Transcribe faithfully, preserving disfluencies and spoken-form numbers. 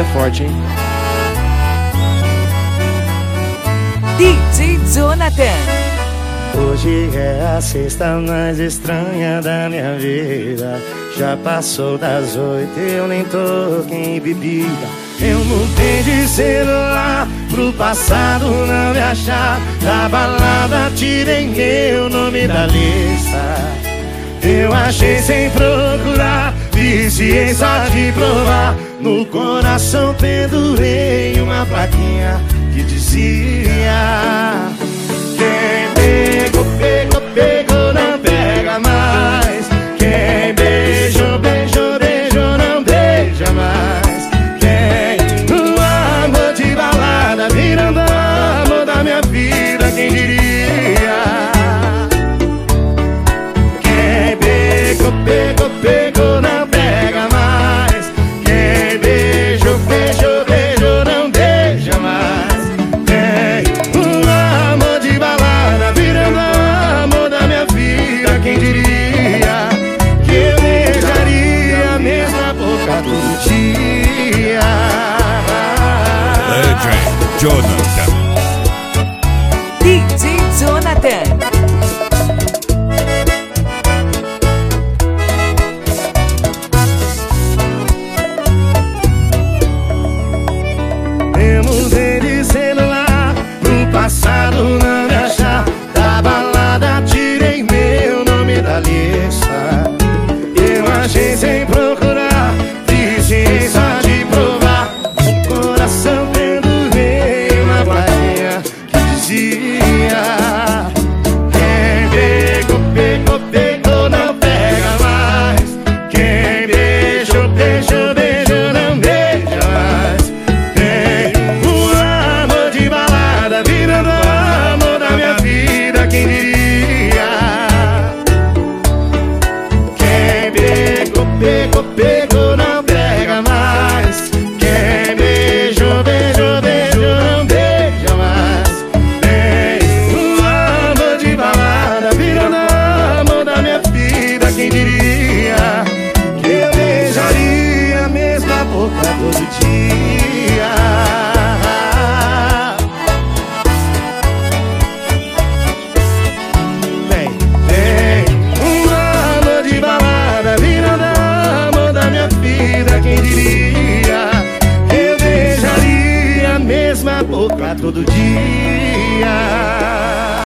é forte, hein? D J Jonathan. Hoje é a sexta mais estranha da minha vida. Já passou das oito, eu nem toquei em bebida. Eu mudei de celular pro passado não me achar. Da balada tirei meu nome da lista. Eu achei sem procurar, viciei só de provar. No coração pendurei uma plaquinha que dizia: quem pegou, pegou, pegou, não pega mais. Quem beijou, beijou, beijou, não beija mais. Quem no amor de balada virando amor da minha vida, quem diria? Quem pegou, pegou, pegou, não pega mais. Quem beijou, beijou, beijou, não beija mais. Quem no amor de balada virando amor da minha vida, quem diria que eu beijaria a mesma boca todo dia? D J Jonathan. D J Jonathan. Eu mudei de celular pro passado não me achar. Da balada tirei meu nome da lista. Eu achei sem procurar, viciei só de provar. O coração pendurei uma plaquinha que dizia: quem pegou, pegou, pegou, não pega mais. Quem beijou, beijou, beijou, não beija mais. Virando amor da minha vida, quem diria? Quem pegou, pegou, pegou, não pega mais. Quem beijou, beijou, beijou, não beija mais. Tem um amor de balada, virando amor da minha vida, quem diria que eu beijaria a mesma boca todo dia? Quem diria, eu beijaria a mesma boca todo dia?